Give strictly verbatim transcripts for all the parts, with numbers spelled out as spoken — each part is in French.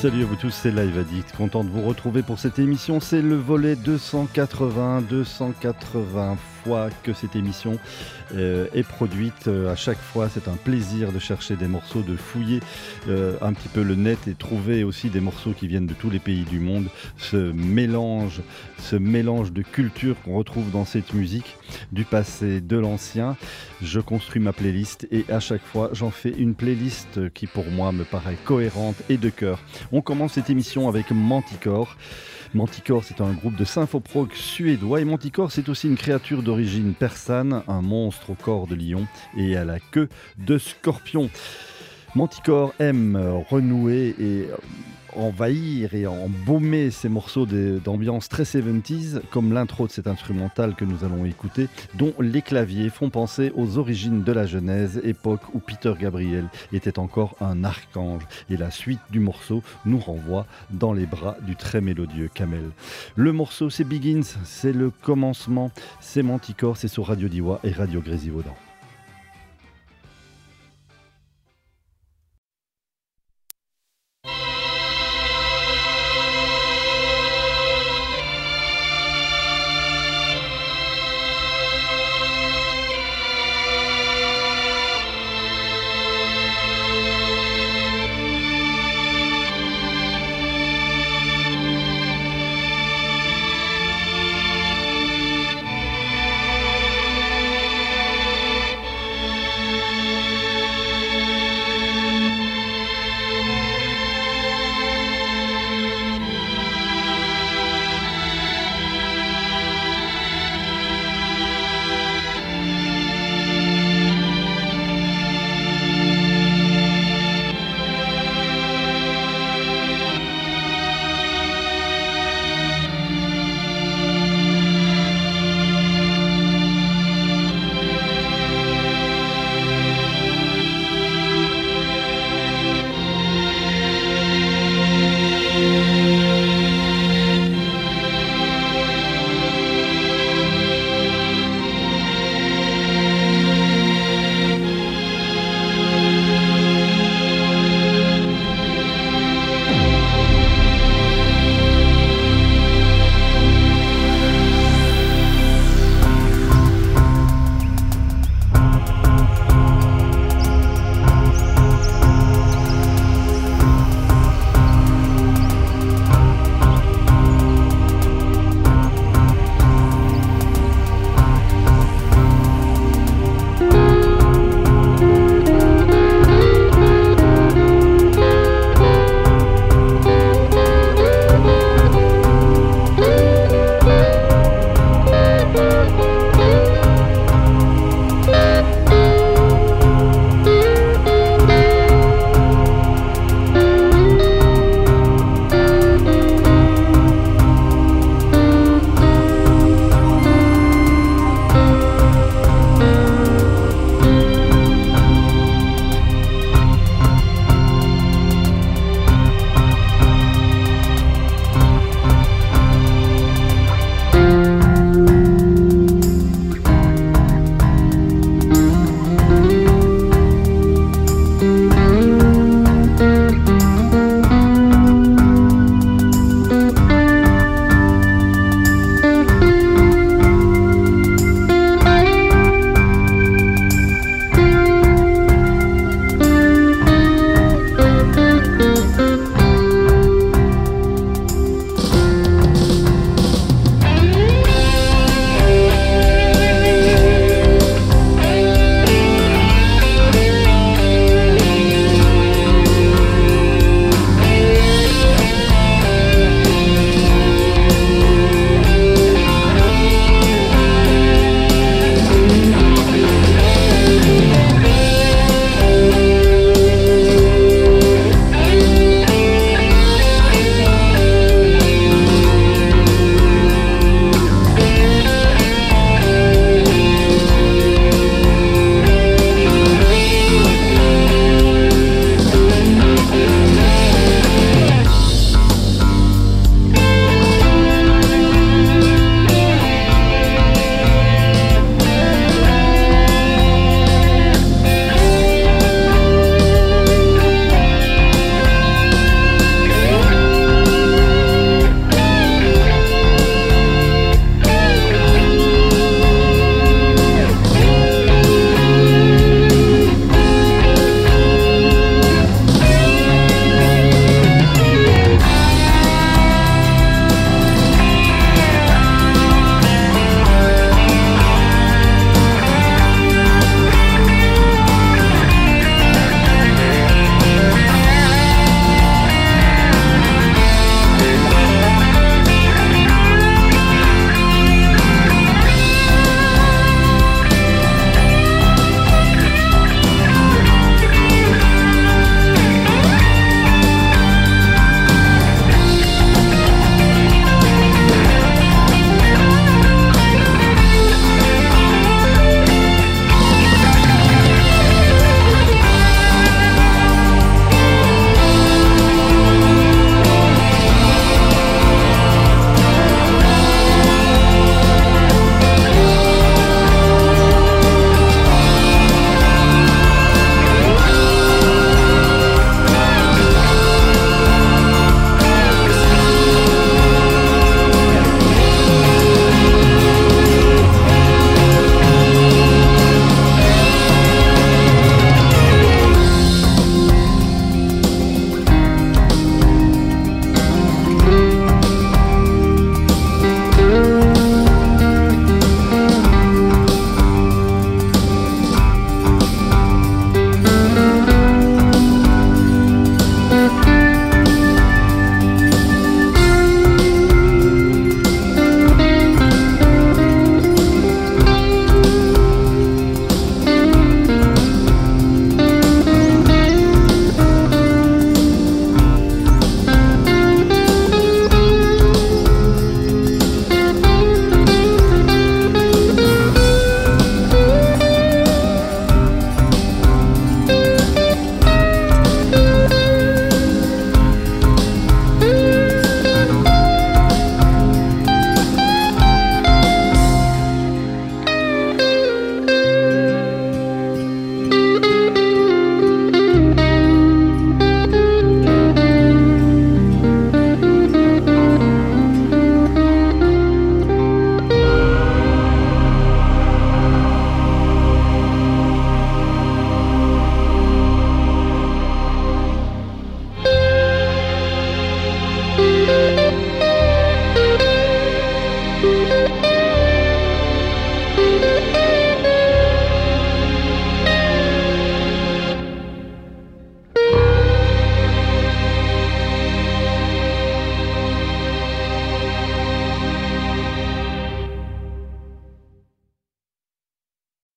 Salut à vous tous, c'est Live Addict, content de vous retrouver pour cette émission. C'est le volet deux cent quatre-vingts, deux cent quatre-vingts fois que cette émission euh, est produite. Euh, à chaque fois, c'est un plaisir de chercher des morceaux, de fouiller euh, un petit peu le net et trouver aussi des morceaux qui viennent de tous les pays du monde. Ce mélange, ce mélange de culture qu'on retrouve dans cette musique, du passé, de l'ancien. Je construis ma playlist et à chaque fois, j'en fais une playlist qui pour moi me paraît cohérente et de cœur. On commence cette émission avec Manticore. Manticore, c'est un groupe de symphoprog suédois et Manticore, c'est aussi une créature d'origine persane, un monstre au corps de lion et à la queue de scorpion. Manticore aime renouer et envahir et embaumer ces morceaux d'ambiance très soixante-dix, comme l'intro de cet instrumental que nous allons écouter, dont les claviers font penser aux origines de la Genèse, époque où Peter Gabriel était encore un archange. Et la suite du morceau nous renvoie dans les bras du très mélodieux Kamel. Le morceau, c'est Begins, c'est le commencement, c'est Manticore, c'est sur Radio Diwa et Radio Grésivaudan.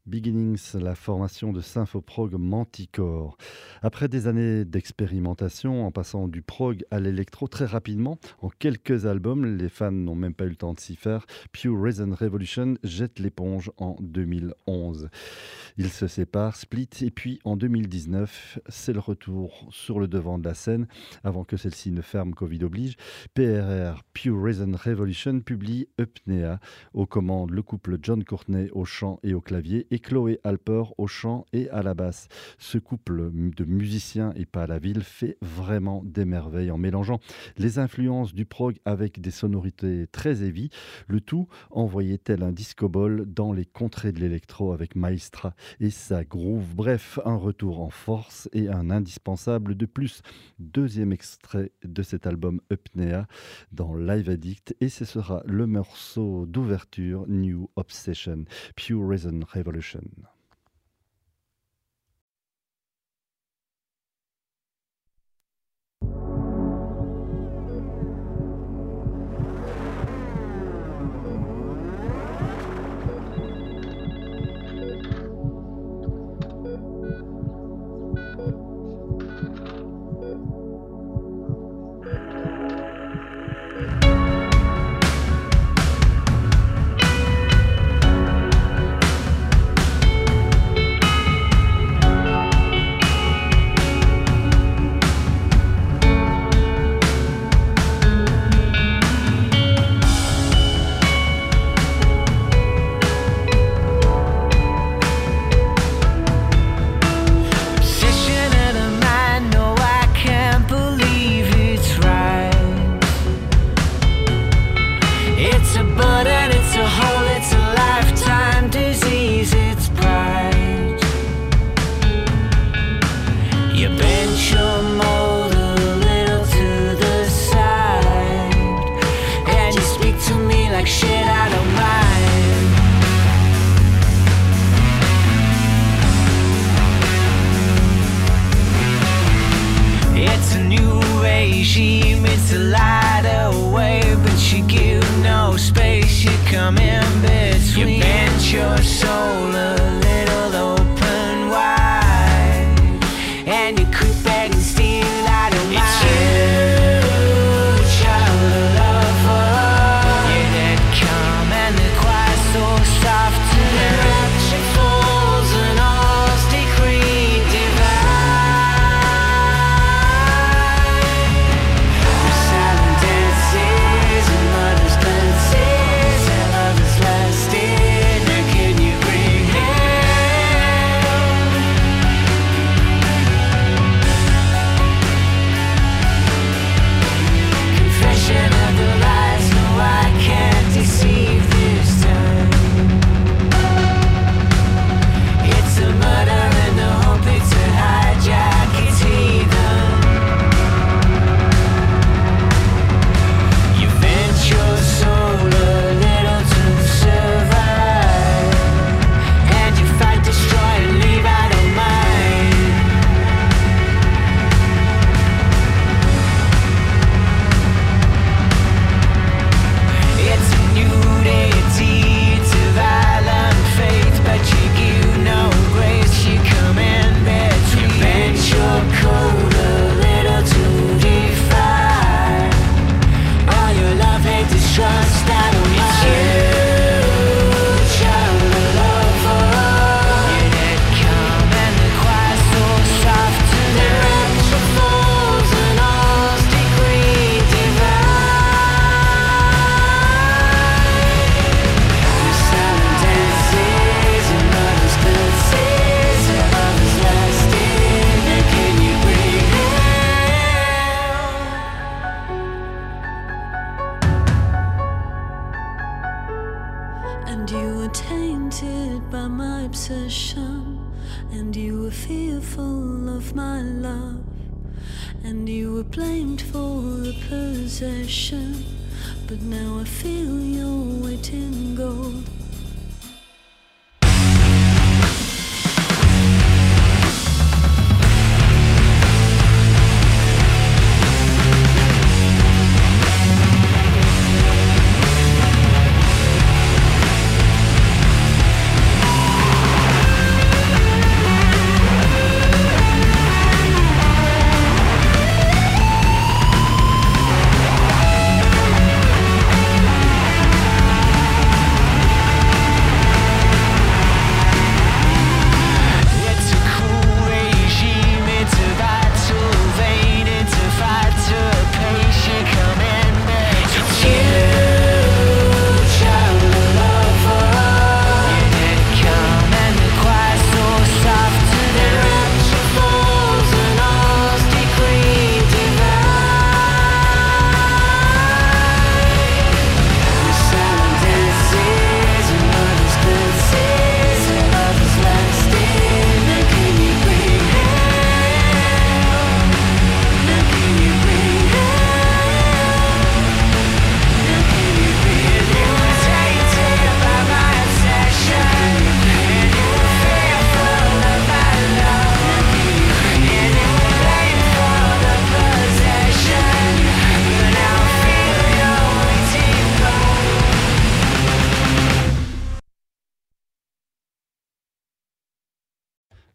Beginnings, la formation de synthoprog Manticore. Après des années d'expérimentation, en passant du prog à l'électro très rapidement, en quelques albums, les fans n'ont même pas eu le temps de s'y faire, Pure Reason Revolution jette l'éponge en deux mille onze. Ils se séparent, split, et puis en deux mille dix-neuf, c'est le retour sur le devant de la scène, avant que celle-ci ne ferme, Covid oblige. P R R, Pure Reason Revolution, publie Upnea, aux commandes le couple John Courtney au chant et au clavier, et Chloé Alper au chant et à la basse. Ce couple de musiciens et pas à la ville fait vraiment des merveilles en mélangeant les influences du prog avec des sonorités très heavy, le tout envoyé tel un disco ball dans les contrées de l'électro avec Maestra et sa groove. Bref, un retour en force et un indispensable de plus. Deuxième extrait de cet album Upnea dans Live Addict, et ce sera le morceau d'ouverture New Obsession, Pure Reason Revolution.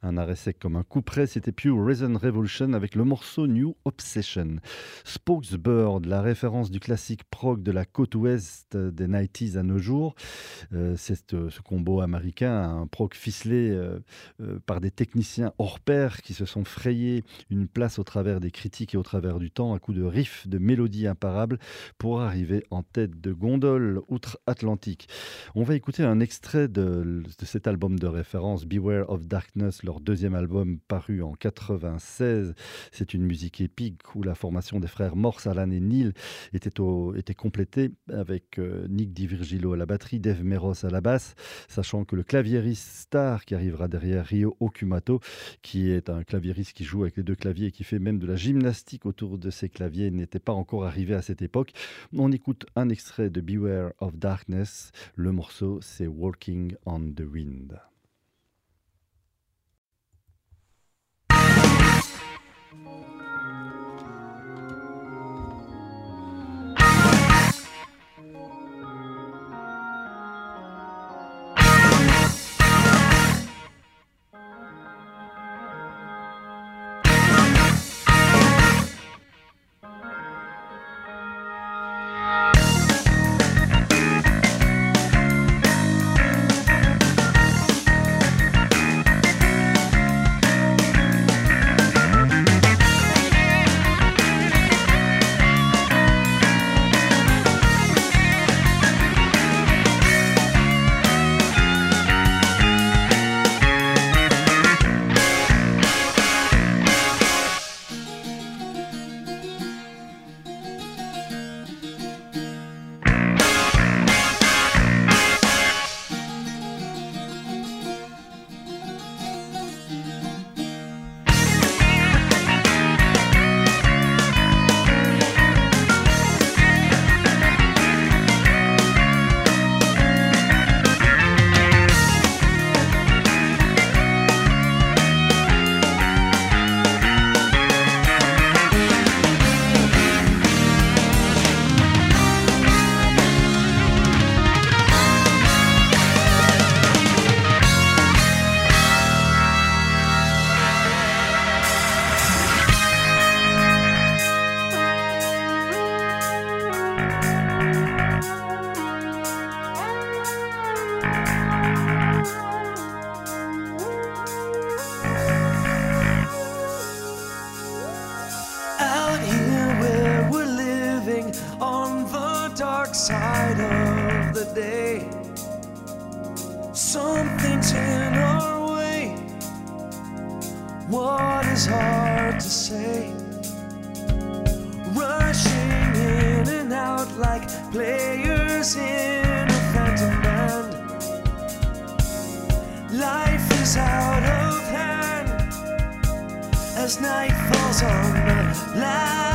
Un arrêt sec comme un coup près, c'était Pure Reason Revolution avec le morceau New Obsession. Spokesbird, la référence du classique prog de la côte ouest des quatre-vingt-dix à nos jours. Euh, c'est euh, ce combo américain, un prog ficelé euh, euh, par des techniciens hors pair qui se sont frayés une place au travers des critiques et au travers du temps, à coup de riffs, de mélodies imparables pour arriver en tête de gondole outre-Atlantique. On va écouter un extrait de, de cet album de référence, Beware of Darkness, leur deuxième album paru en quatre-vingt-seize. C'est une musique épique où la formation des frères Morse, Alan et Neil était, au, était complétée avec euh, Nick DiVirgilio à la batterie, Dave Meros à la basse, sachant que le claviériste star qui arrivera derrière, Ryo Okumato, qui est un claviériste qui joue avec les deux claviers et qui fait même de la gymnastique autour de ses claviers, n'était pas encore arrivé à cette époque. On écoute un extrait de Beware of Darkness. Le morceau, c'est Walking on the Wind. Side of the day, something's in our way. What is hard to say? Rushing in and out like players in a phantom band. Life is out of hand as night falls on the land.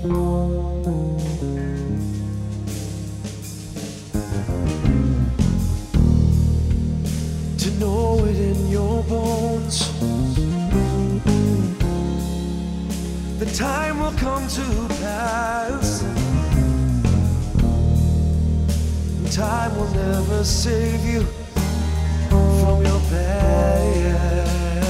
To know it in your bones, the time will come to pass. Time will never save you from your past.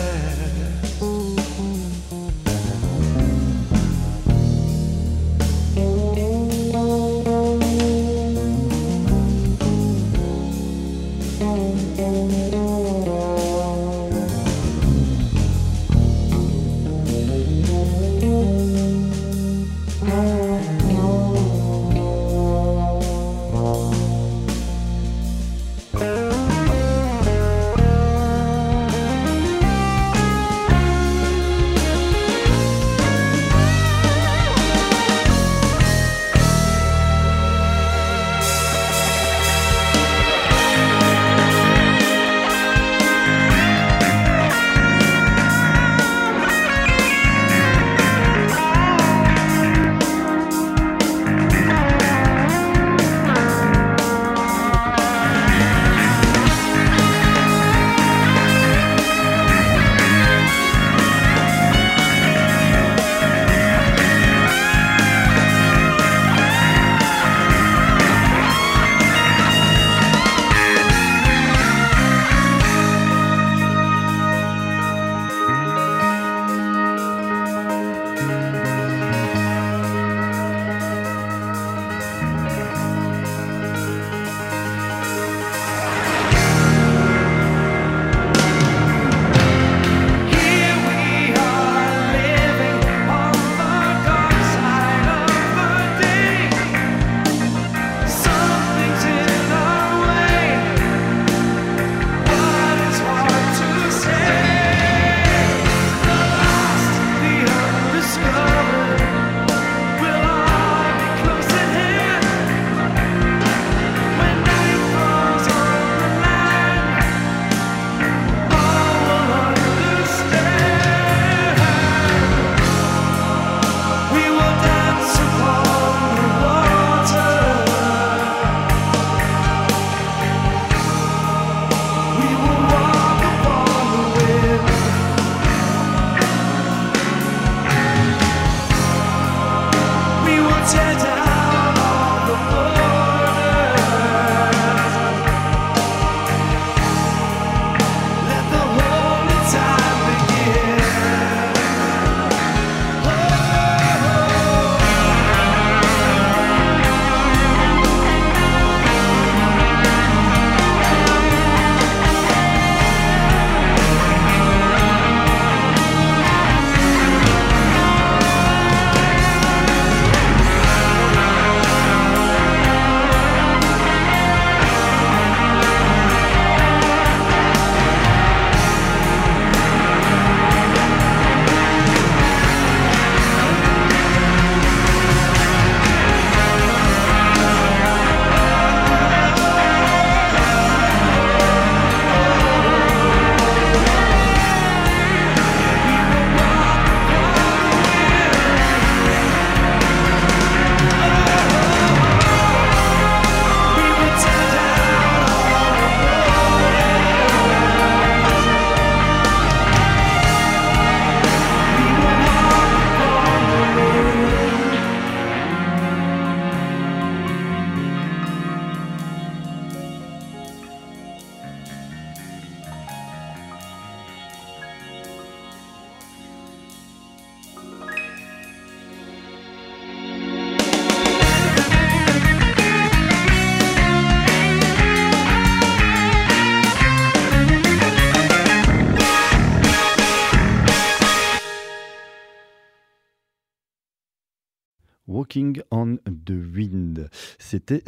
Walking on the Wind. C'était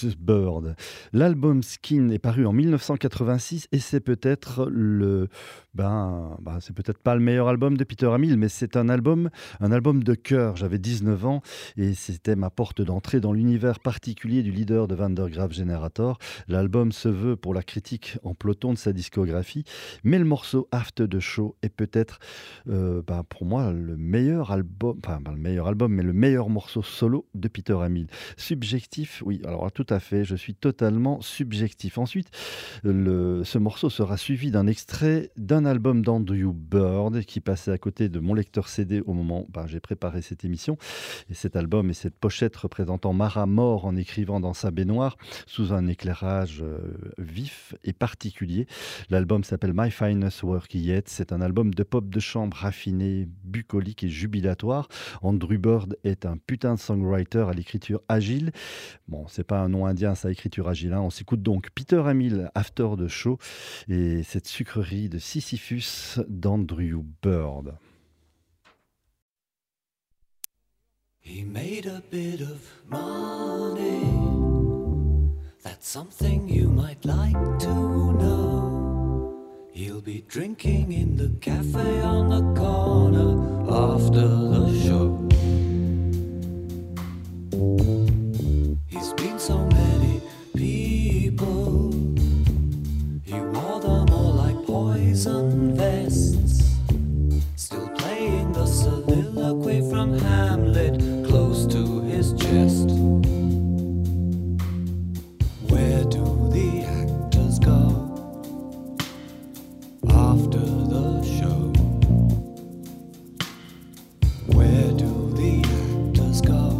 Spokesbird. L'album Skin est paru en mille neuf cent quatre-vingt-six et c'est peut-être le Ben, ben, c'est peut-être pas le meilleur album de Peter Hamill, mais c'est un album, un album de cœur. J'avais dix-neuf ans et c'était ma porte d'entrée dans l'univers particulier du leader de Van der Graaf Generator. L'album se veut pour la critique en peloton de sa discographie, mais le morceau After the Show est peut-être, euh, ben, pour moi, le meilleur album, enfin pas le meilleur album, mais le meilleur morceau solo de Peter Hamill. Subjectif, oui, alors tout à fait, je suis totalement subjectif. Ensuite, le, ce morceau sera suivi d'un extrait d'un album d'Andrew Bird qui passait à côté de mon lecteur C D au moment où ben, j'ai préparé cette émission. Et cet album et cette pochette représentant Mara mort en écrivant dans sa baignoire sous un éclairage euh, vif et particulier. L'album s'appelle My Finest Work Yet. C'est un album de pop de chambre raffiné, bucolique et jubilatoire. Andrew Bird est un putain de songwriter à l'écriture agile. Bon, c'est pas un nom indien, ça, écriture agile. Hein. On s'écoute donc Peter Hamill, After the Show, et cette sucrerie de Sisyphus d'Andrew Bird. He made a bit of money. That's something you might like to know. He'll be drinking in the cafe on the corner after the show. He's been so many people. He wore them all like poison vests. Still playing the soliloquy from Hamlet close to his chest. Where do the actors go after the show? Where do the actors go?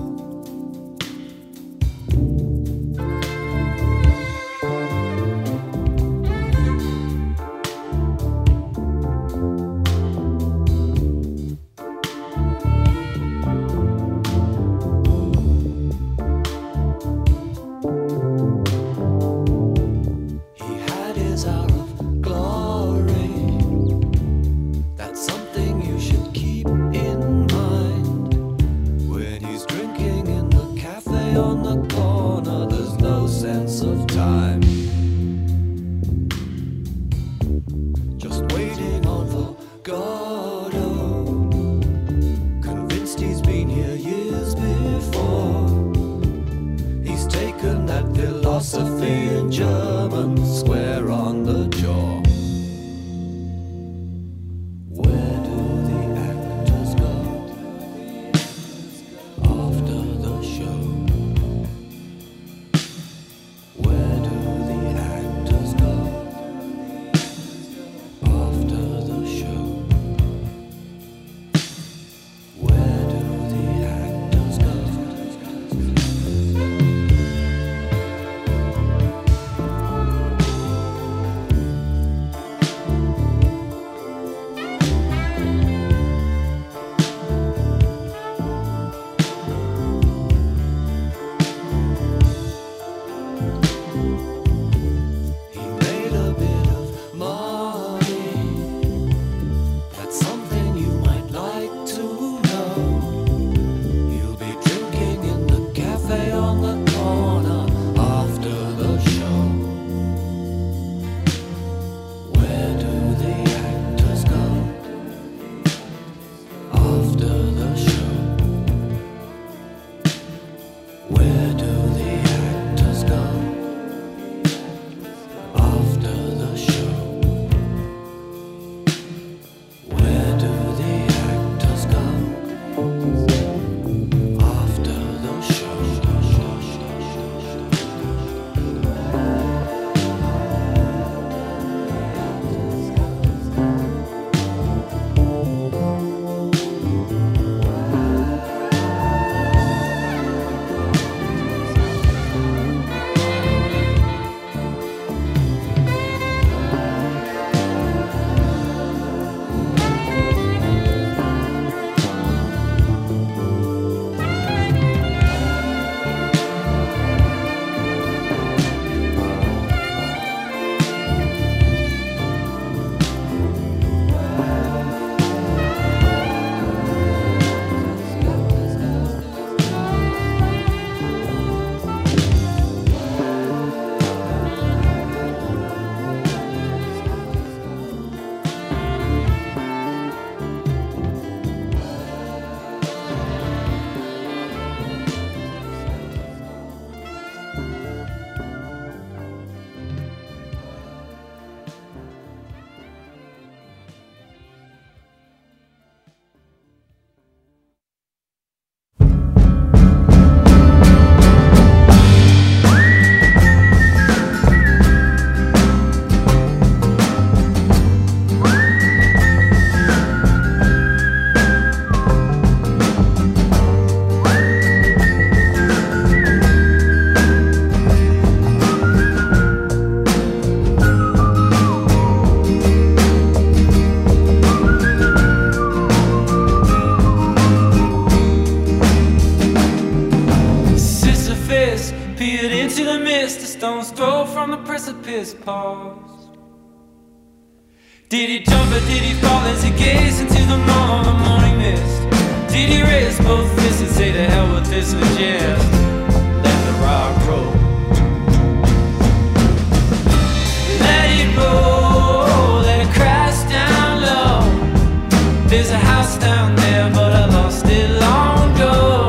the mist, a stone's throw from the precipice paused. Did he jump or did he fall as he gazed into the morning, morning mist? Did he raise both fists and say to hell with this and just let the rock roll? Let it roll, let it crash down low. There's a house down there but I lost it long ago.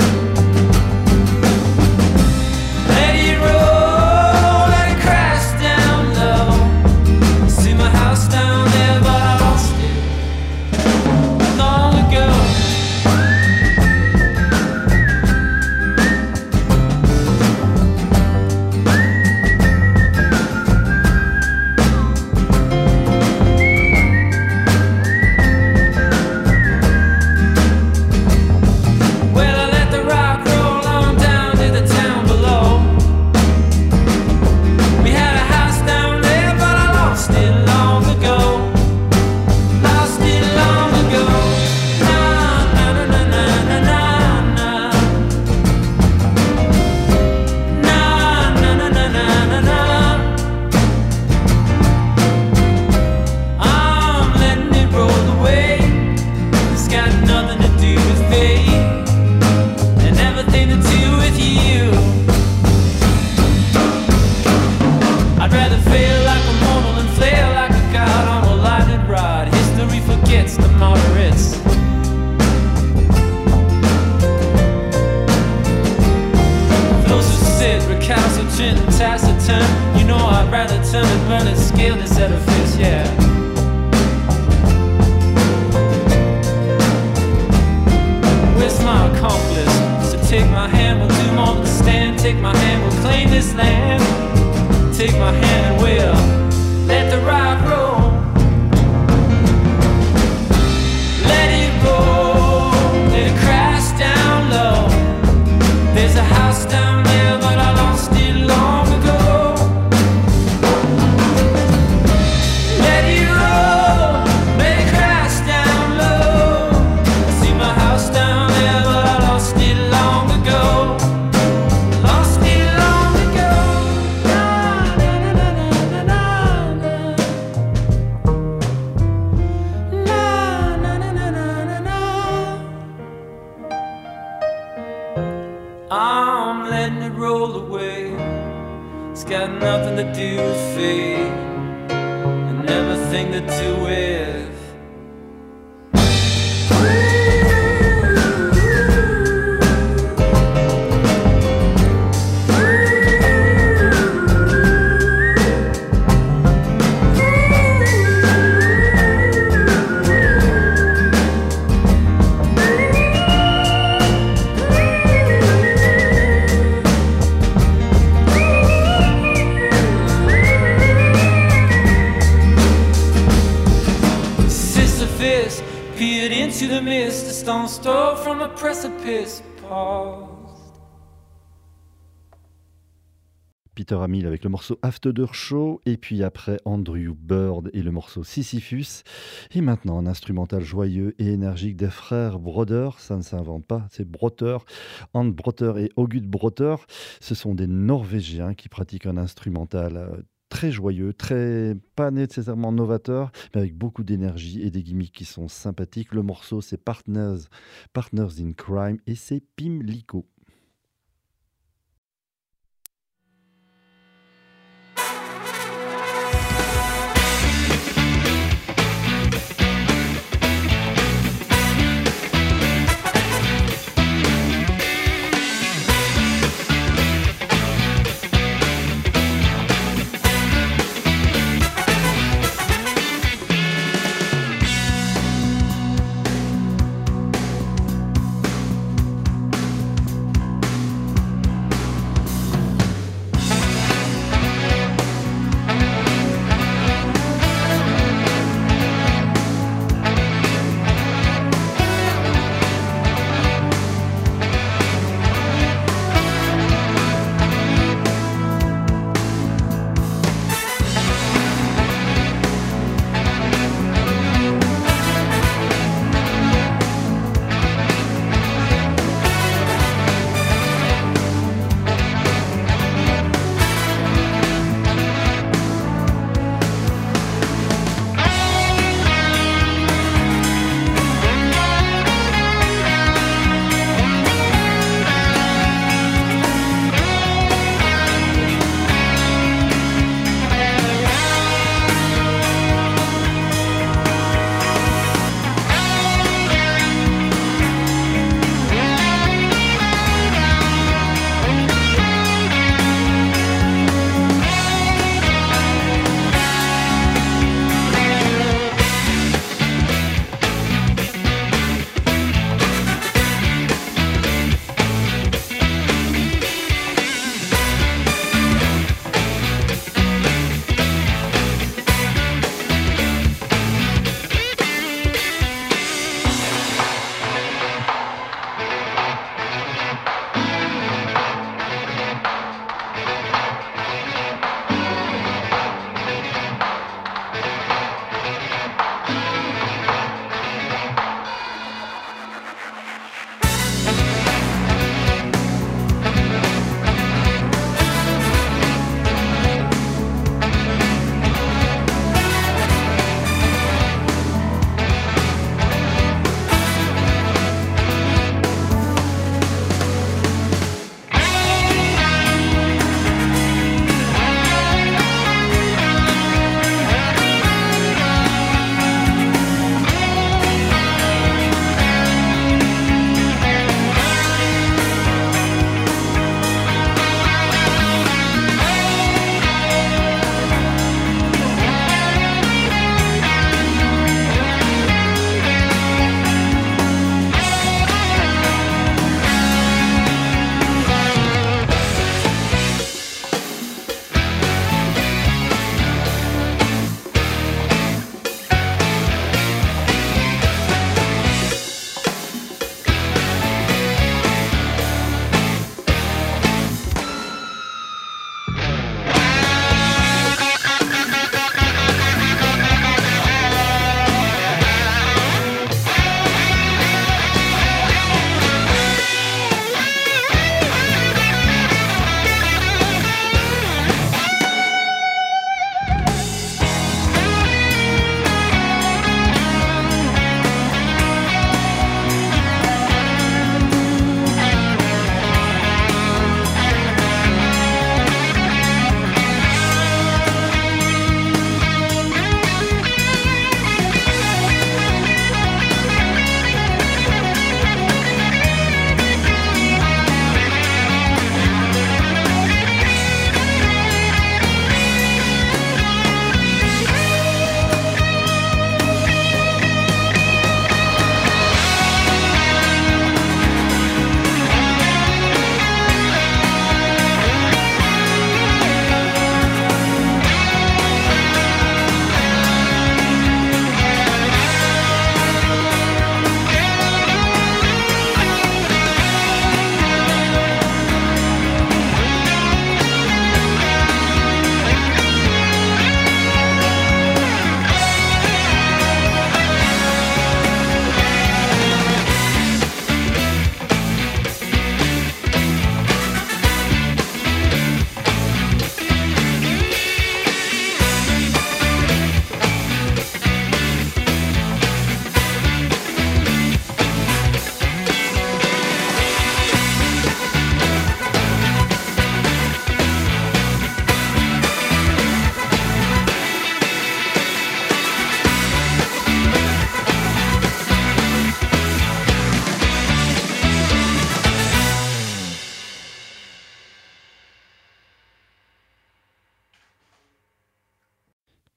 Peter Hamill avec le morceau After Show, et puis après Andrew Bird et le morceau Sisyphus. Et maintenant un instrumental joyeux et énergique des frères Broder, ça ne s'invente pas, c'est Broter, Hans Broter et August Broter. Ce sont des Norvégiens qui pratiquent un instrumental très joyeux, très pas nécessairement novateur, mais avec beaucoup d'énergie et des gimmicks qui sont sympathiques. Le morceau c'est Partners, Partners in Crime, et c'est Pimlico.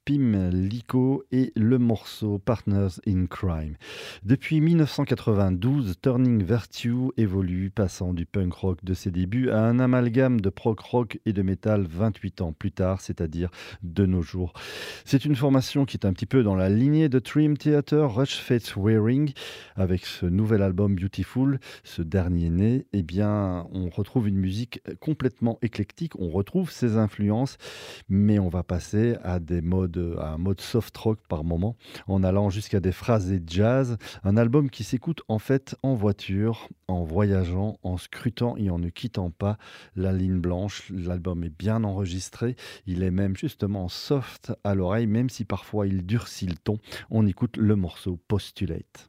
Pimlico et le morceau Partners in Crime. Depuis mille neuf cent quatre-vingt-douze, Turning Virtue évolue, passant du punk rock de ses débuts à un amalgame de prog rock et de métal vingt-huit ans plus tard, c'est-à-dire de nos jours. C'est une formation qui est un petit peu dans la lignée de Dream Theater, Rush Faith Wearing. Avec ce nouvel album Beautiful, ce dernier né, eh bien, on retrouve une musique complètement éclectique, on retrouve ses influences, mais on va passer à des modes à un mode soft rock par moment, en allant jusqu'à des phrasés jazz. Un album qui s'écoute en fait en voiture, en voyageant, en scrutant et en ne quittant pas la ligne blanche. L'album est bien enregistré, il est même justement soft à l'oreille, même si parfois il durcit le ton. On écoute le morceau Postulate.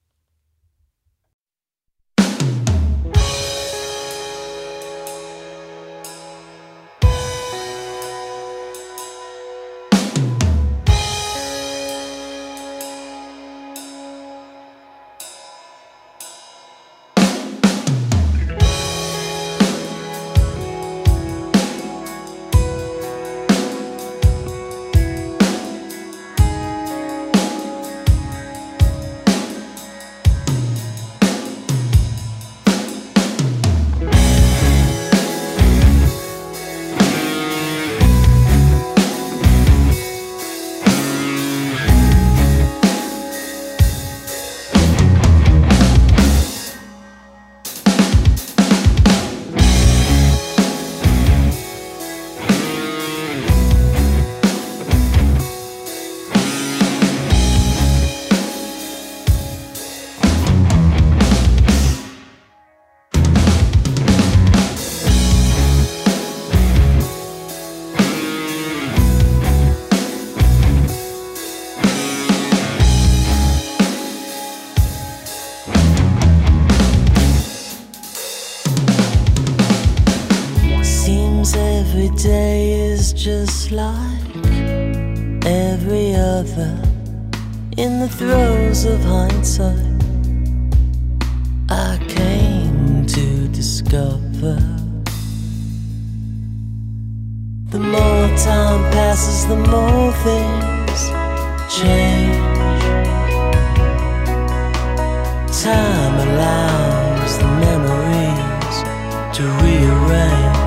Every day is just like every other. In the throes of hindsight, I came to discover the more time passes, the more things change. Time allows the memories to rearrange.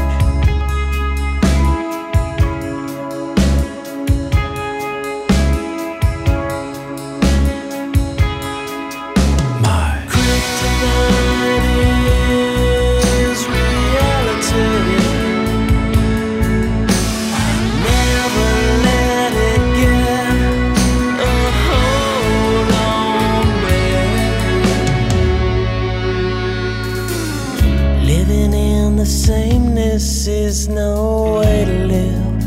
Sameness is no way to live.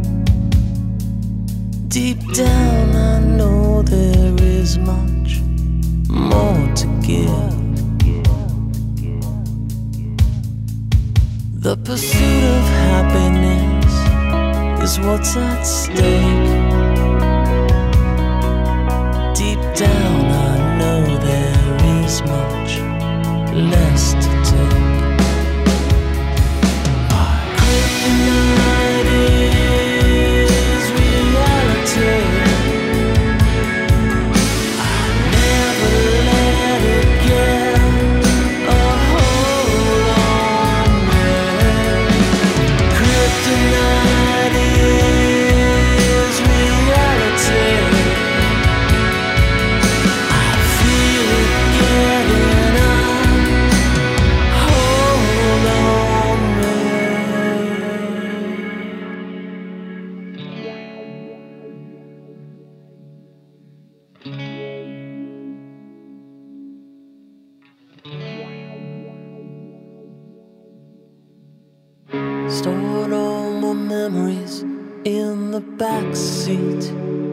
Deep down I know there is much more to give. The pursuit of happiness is what's at stake. Deep down I know there is much less to take. Tonight is reality. I never let it get a hold on me. Kryptonite is reality. I feel it getting a hold on me. Stored all my memories in the back seat.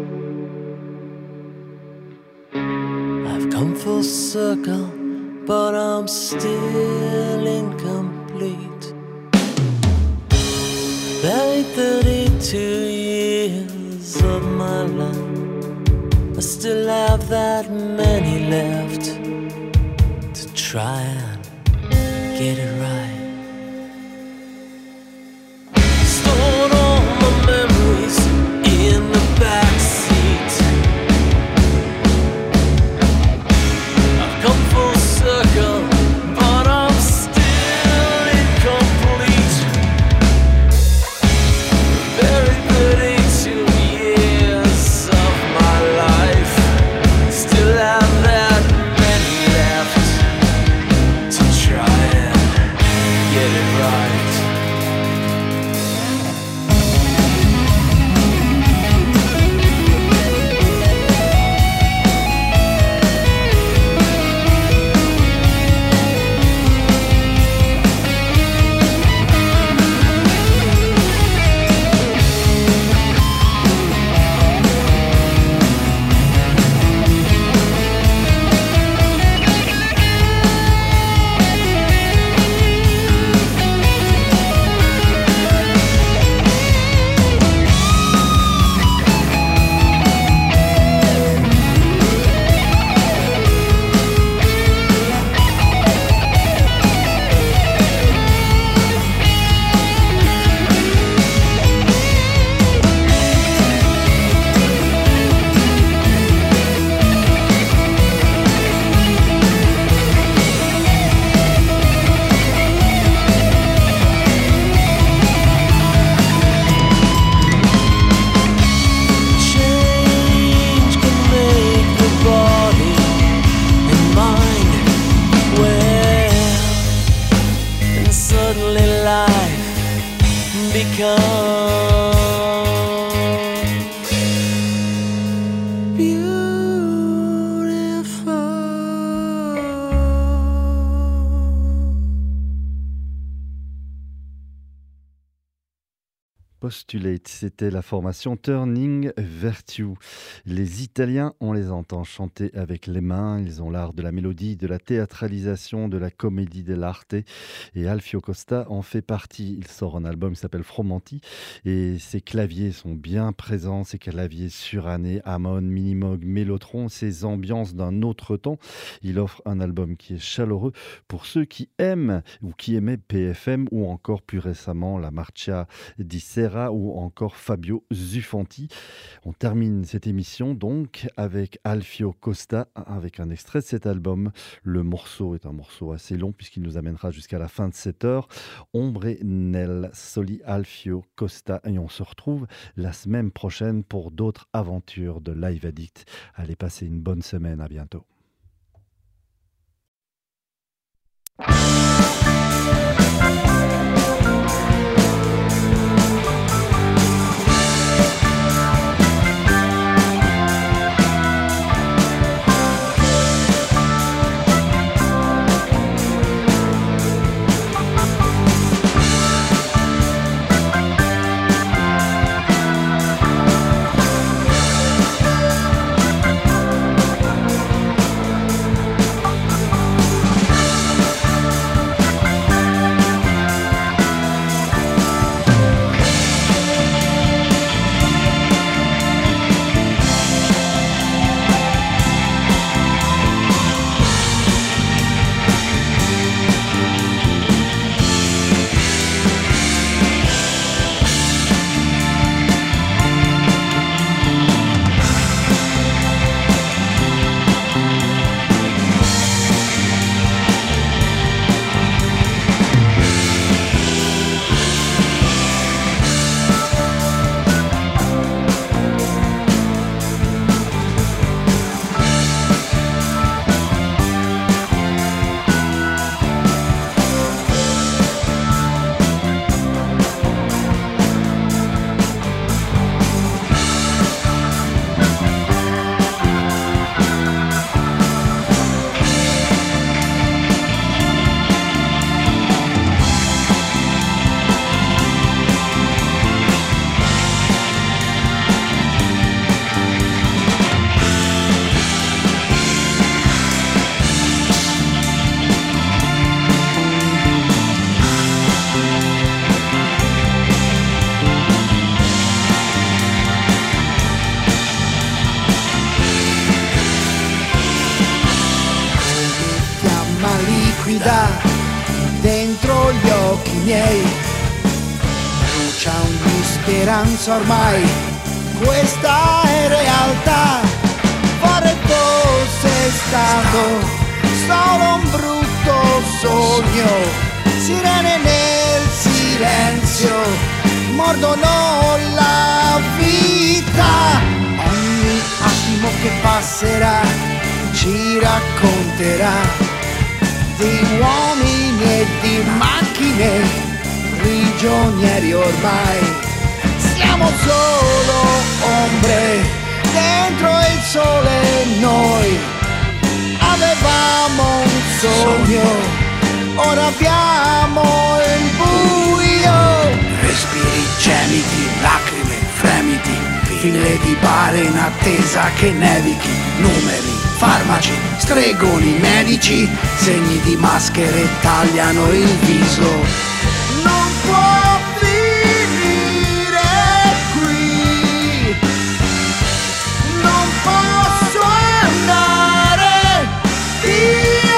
I've come full circle, but I'm still incomplete. Buried thirty-two years of my life, I still have that many left to try and get it right. Stored all my memories in the come. Postulate, c'était la formation Turning Virtue. Les Italiens, on les entend chanter avec les mains, ils ont l'art de la mélodie, de la théâtralisation, de la comédie dell'arte, et Alfio Costa en fait partie. Il sort un album qui s'appelle Fromanti, et ses claviers sont bien présents, ses claviers surannés, Hammond, Minimoog, Mellotron, ces ambiances d'un autre temps. Il offre un album qui est chaleureux pour ceux qui aiment ou qui aimaient P F M, ou encore plus récemment la Marcia di Serra, ou encore Fabio Zuffanti. On termine cette émission donc avec Alfio Costa, avec un extrait de cet album. Le morceau est un morceau assez long puisqu'il nous amènera jusqu'à la fin de cette heure. Ombre nel soli Alfio Costa, et on se retrouve la semaine prochaine pour d'autres aventures de Live Addict. Allez, passez une bonne semaine, à bientôt. dentro gli occhi miei, brucia ogni speranza ormai, questa è realtà. Vorrei fosse stato solo un brutto sogno, sirene nel silenzio mordono la vita. Ogni attimo che passerà ci racconterà di uomini e di macchine, prigionieri ormai. Siamo solo ombre dentro il sole, noi avevamo un sogno, ora abbiamo il buio. Respiri gemiti, lacrime, fremiti, file di bare in attesa che nevichi, numeri, farmaci, stregoni, medici, segni di maschere tagliano il viso. Non può finire qui, non posso andare via.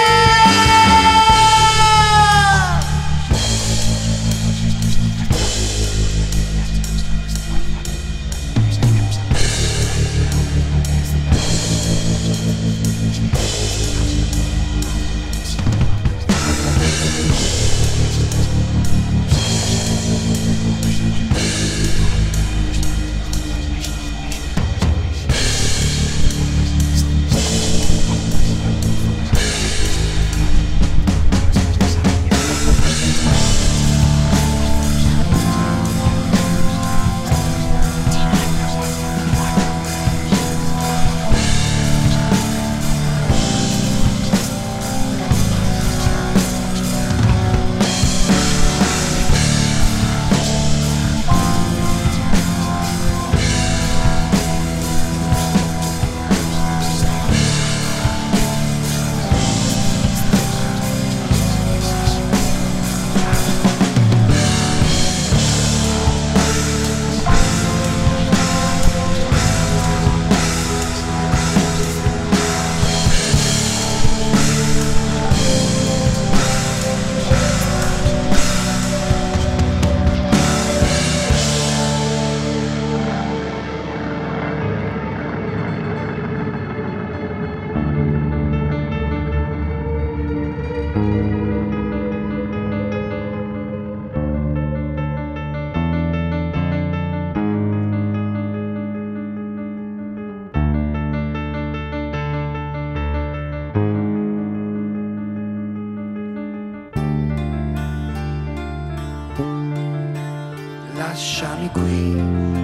lasciami qui,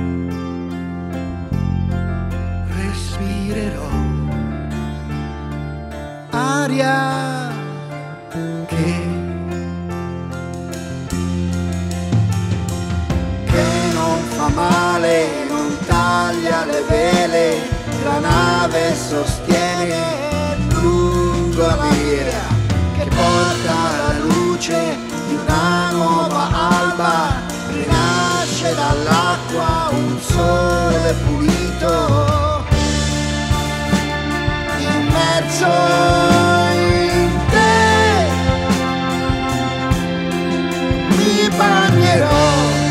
respirerò aria che, che non fa male, non taglia le vele, la nave sostiene lungo la via che porta alla luce di una nuova alba, rinasce dall'acqua un sole pulito, immerso in te, mi bagnerò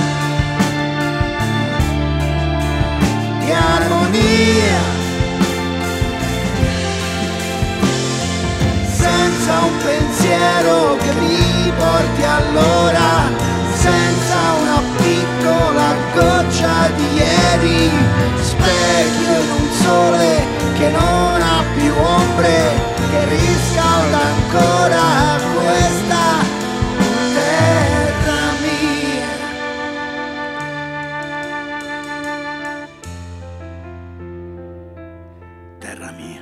di armonia, senza un pensiero che mi porti all'ora, senza una piccola goccia di ieri, specchio in un sole che non ha più ombre, che riscalda ancora questa terra mia. Terra mia.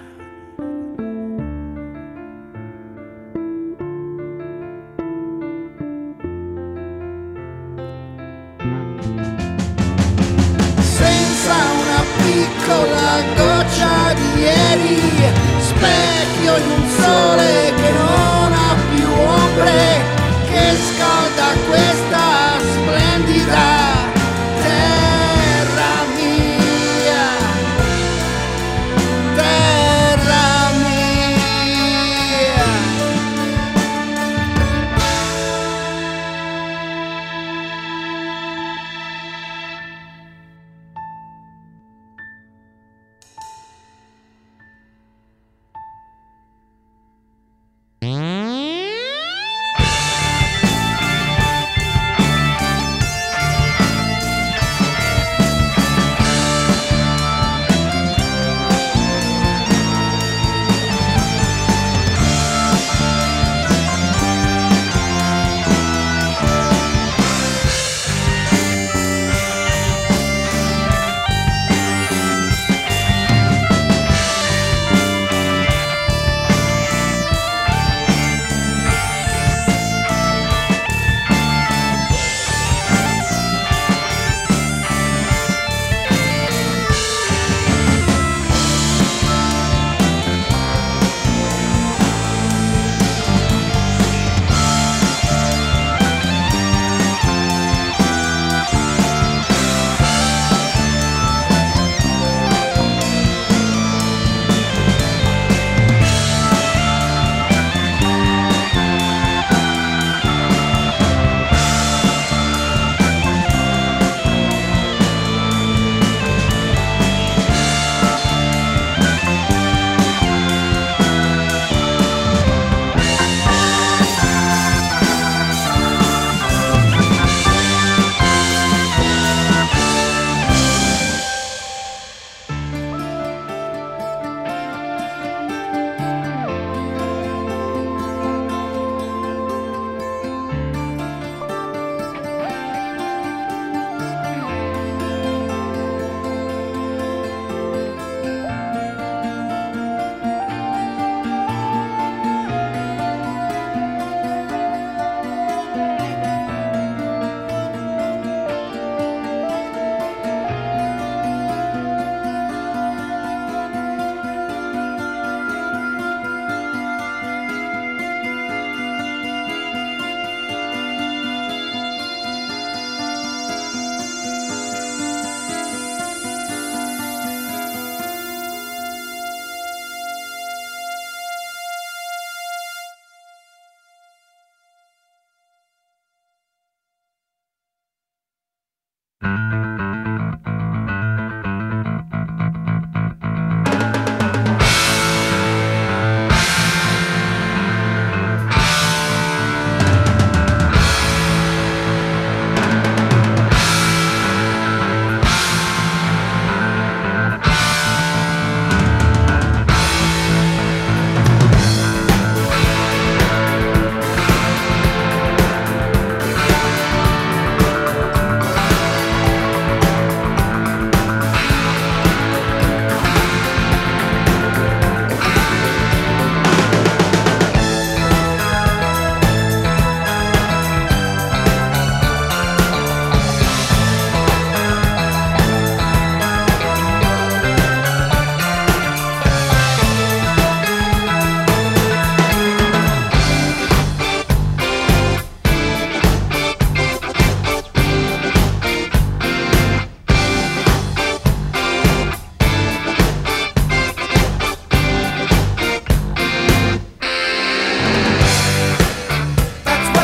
Piccola goccia di ieri, specchio in un sole che non ha più ombre, che scalda questa splendida terra mia, terra mia.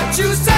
what you say.